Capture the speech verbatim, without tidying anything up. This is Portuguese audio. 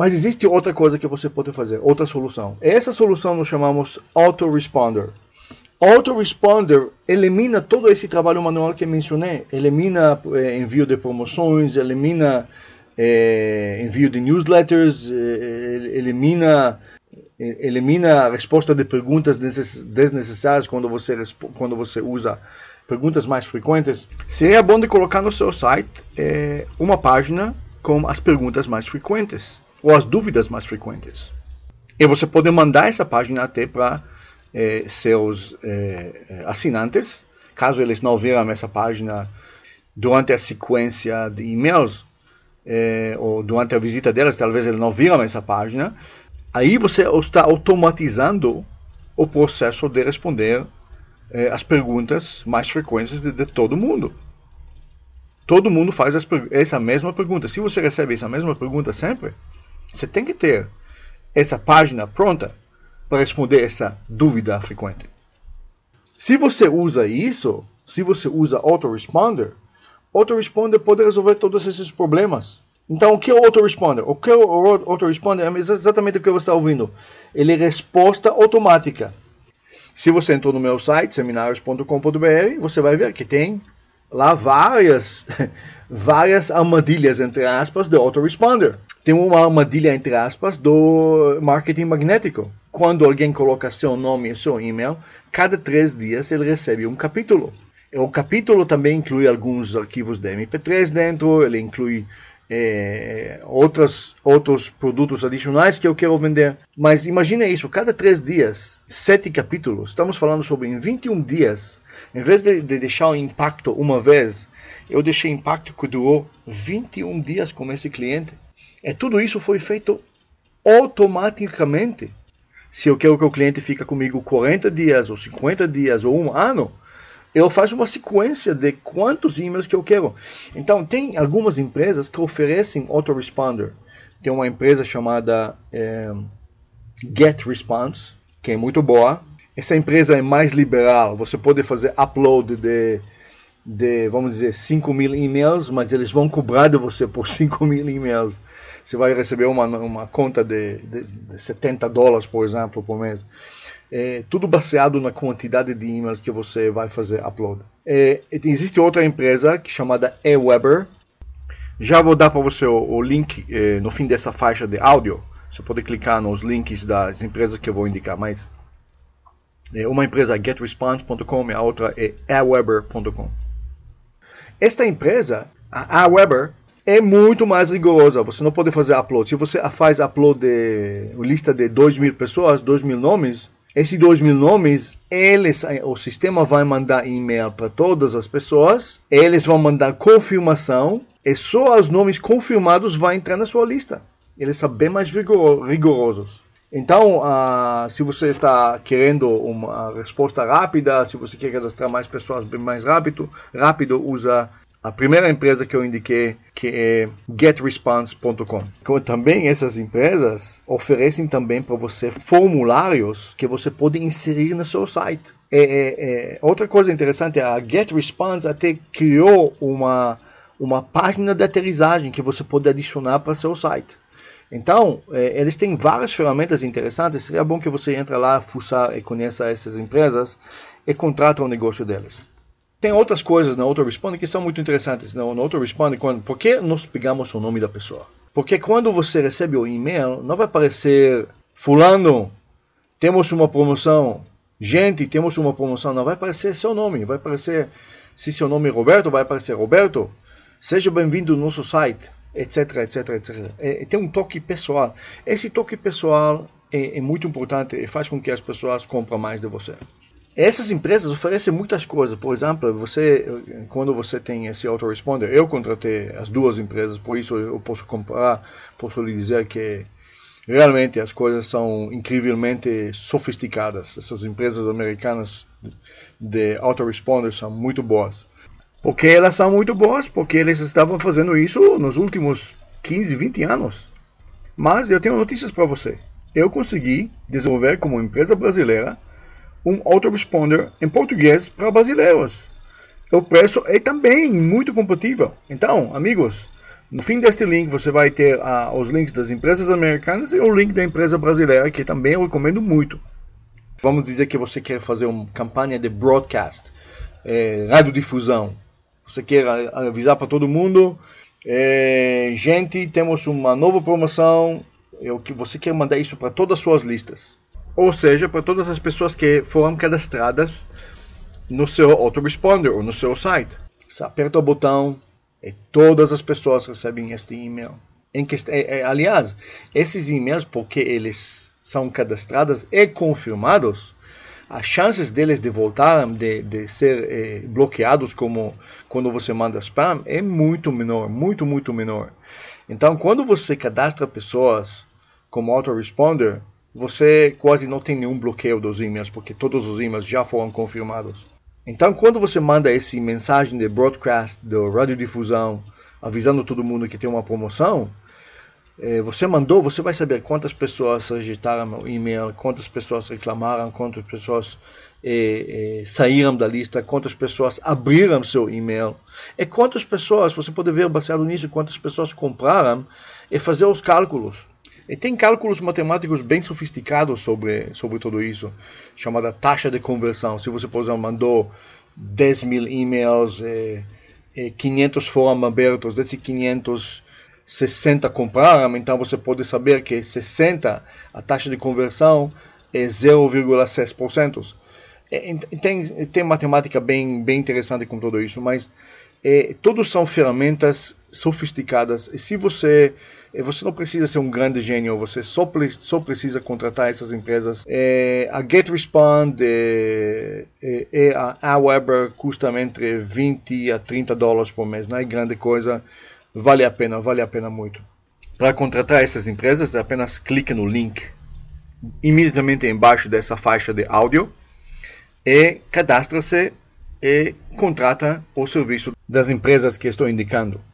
Mas existe outra coisa que você pode fazer, outra solução. Essa solução nós chamamos Autoresponder. Autoresponder elimina todo esse trabalho manual que mencionei. Elimina eh, envio de promoções, elimina eh, envio de newsletters, eh, elimina, eh, elimina a resposta de perguntas desnecessárias quando você, quando você usa perguntas mais frequentes. Seria bom de colocar no seu site eh, uma página com as perguntas mais frequentes, ou as dúvidas mais frequentes. E você pode mandar essa página até para eh, seus eh, assinantes, caso eles não viram essa página durante a sequência de e-mails, eh, ou durante a visita deles, talvez eles não viram essa página. Aí você está automatizando o processo de responder eh, as perguntas mais frequentes de, de todo mundo. Todo mundo faz essa mesma pergunta. Se você recebe essa mesma pergunta sempre, você tem que ter essa página pronta para responder essa dúvida frequente. Se você usa isso, se você usa Autoresponder, Autoresponder pode resolver todos esses problemas. Então, o que é o Autoresponder? O que é o Autoresponder é exatamente o que você está ouvindo. Ele é resposta automática. Se você entrou no meu site, seminarios ponto com ponto br, você vai ver que tem lá várias, várias armadilhas, entre aspas, do Autoresponder. Tem uma armadilha, entre aspas, do marketing magnético. Quando alguém coloca seu nome e seu e-mail, cada três dias ele recebe um capítulo. O capítulo também inclui alguns arquivos de M P três dentro, ele inclui é, outros, outros produtos adicionais que eu quero vender. Mas imagine isso, cada três dias, sete capítulos. Estamos falando sobre em vinte e um dias. Em vez de, de deixar o impacto uma vez, eu deixei impacto que durou vinte e um dias com esse cliente. E tudo isso foi feito automaticamente. Se eu quero que o cliente fique comigo quarenta dias, ou cinquenta dias, ou um ano, eu faço uma sequência de quantos e-mails que eu quero. Então, tem algumas empresas que oferecem Autoresponder. Tem uma empresa chamada é, GetResponse, que é muito boa. Essa empresa é mais liberal. Você pode fazer upload de, de vamos dizer, cinco mil e-mails, mas eles vão cobrar de você por cinco mil e-mails. Você vai receber uma, uma conta de, de, de setenta dólares, por exemplo, por mês. É, tudo baseado na quantidade de e-mails que você vai fazer upload. É, existe outra empresa que é chamada Aweber. Já vou dar para você o, o link é, no fim dessa faixa de áudio. Você pode clicar nos links das empresas que eu vou indicar. Mas é, uma empresa é get response ponto com e a outra é aweber ponto com. Esta empresa, a Aweber, é muito mais rigorosa. Você não pode fazer upload. Se você faz upload de uma lista de dois mil pessoas, dois mil nomes, esses dois mil nomes, eles, o sistema vai mandar e-mail para todas as pessoas, eles vão mandar confirmação, e só os nomes confirmados vão entrar na sua lista. Eles são bem mais rigorosos. Então, uh, se você está querendo uma resposta rápida, se você quer cadastrar mais pessoas bem mais rápido, rápido usa a primeira empresa que eu indiquei, que é get response ponto com. Também essas empresas oferecem também para você formulários que você pode inserir no seu site. É, é, é, outra coisa interessante, a GetResponse até criou uma, uma página de aterrissagem que você pode adicionar para seu site. Então, é, eles têm várias ferramentas interessantes. Seria bom que você entre lá, fuçar e conheça essas empresas e contrate o negócio deles. Tem outras coisas na Autoresponder que são muito interessantes. No, no Autoresponder, quando, por que nós pegamos o nome da pessoa? Porque quando você recebe o e-mail, não vai aparecer fulano, temos uma promoção, gente, temos uma promoção. Não vai aparecer seu nome, vai aparecer, se seu nome é Roberto, vai aparecer Roberto, seja bem-vindo no nosso site, etc, etc, etcétera. É, tem um toque pessoal. Esse toque pessoal é, é muito importante e faz com que as pessoas comprem mais de você. Essas empresas oferecem muitas coisas. Por exemplo, você, quando você tem esse Autoresponder, eu contratei as duas empresas, por isso eu posso comparar, posso lhe dizer que realmente as coisas são incrivelmente sofisticadas. Essas empresas americanas de Autoresponder são muito boas. Por que elas são muito boas? Porque eles estavam fazendo isso nos últimos quinze, vinte anos. Mas eu tenho notícias para você. Eu consegui desenvolver como empresa brasileira um Autoresponder em português para brasileiros. O preço é também muito compatível. Então, amigos, No fim deste link você vai ter uh, os links das empresas americanas e o link da empresa brasileira, que também eu recomendo muito. Vamos dizer que você quer fazer uma campanha de broadcast, é, radiodifusão. Você quer avisar para todo mundo, é, gente, temos uma nova promoção, é, que você quer mandar isso para todas as suas listas. Ou seja, para todas as pessoas que foram cadastradas no seu autoresponder ou no seu site. Você aperta o botão e todas as pessoas recebem este e-mail. Em que, é, é, aliás, esses e-mails, porque eles são cadastrados e confirmados, as chances deles de voltar, de, de ser eh, bloqueados como quando você manda spam, é muito menor, muito, muito menor. Então, quando você cadastra pessoas como autoresponder, você quase não tem nenhum bloqueio dos e-mails, porque todos os e-mails já foram confirmados. Então, quando você manda essa mensagem de broadcast, de radiodifusão, avisando todo mundo que tem uma promoção, você mandou, você vai saber quantas pessoas rejeitaram o e-mail, quantas pessoas reclamaram, quantas pessoas eh, eh, saíram da lista, quantas pessoas abriram seu e-mail, e quantas pessoas, você pode ver baseado nisso, quantas pessoas compraram, e fazer os cálculos. E tem cálculos matemáticos bem sofisticados sobre, sobre tudo isso, chamada taxa de conversão. Se você, por exemplo, mandou dez mil e-mails, eh, eh, quinhentos foram abertos, desses quinhentos, sessenta compraram, então você pode saber que sessenta, a taxa de conversão é zero vírgula seis por cento. É, tem, tem matemática bem, bem interessante com tudo isso, mas é, todos são ferramentas sofisticadas, e se você, você não precisa ser um grande gênio, você só, só precisa contratar essas empresas. É, a GetResponse e é, é, a Aweber custam entre vinte a trinta dólares por mês, não é grande coisa. Vale a pena, vale a pena muito. Para contratar essas empresas, apenas clique no link imediatamente embaixo dessa faixa de áudio e cadastra-se e contrata o serviço das empresas que estou indicando.